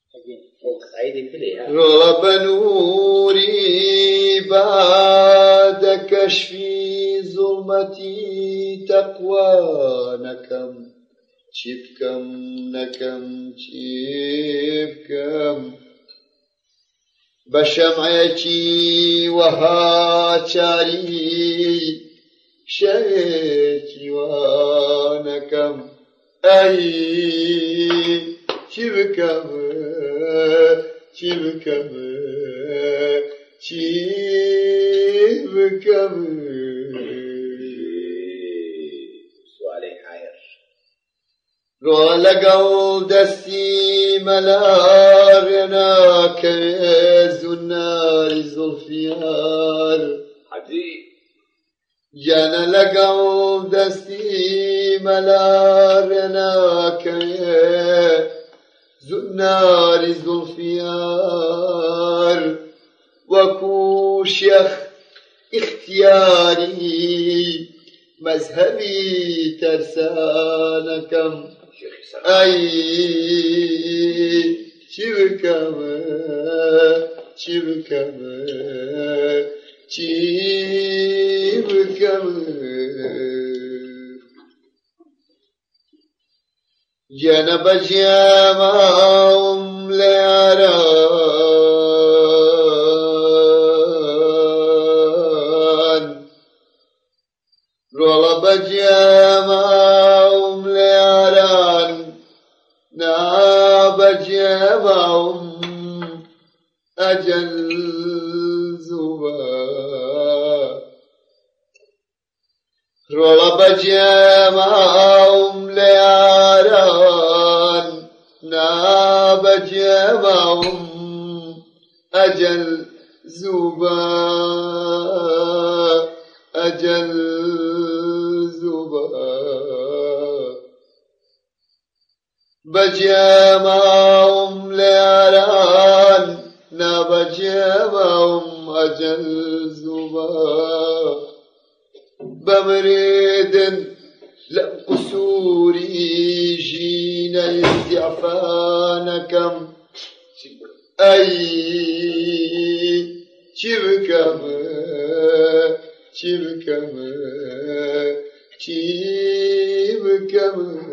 رب نوري بعد كشف ظلمتي تقوى نكم شبكم بشمعتي وهاتشاري شيتي ونكم أي شبكم لقوا دستي ملارنا كيز النار زلفيار جانا لقوا دستي ملارنا كيز النار زلفيار وكو شيخ اختياري مذهبي ترسانكم أي شبكم جنب جامعهم ليران رولب جامعهم ليران ناب جامعهم أجل زبا رولب جامعهم ليران ناب جامعهم أجل زبا بجامعهم ليران نبجامعهم أجل زبا بمريد لم قصوري جينا الزعفانكم أي شبكم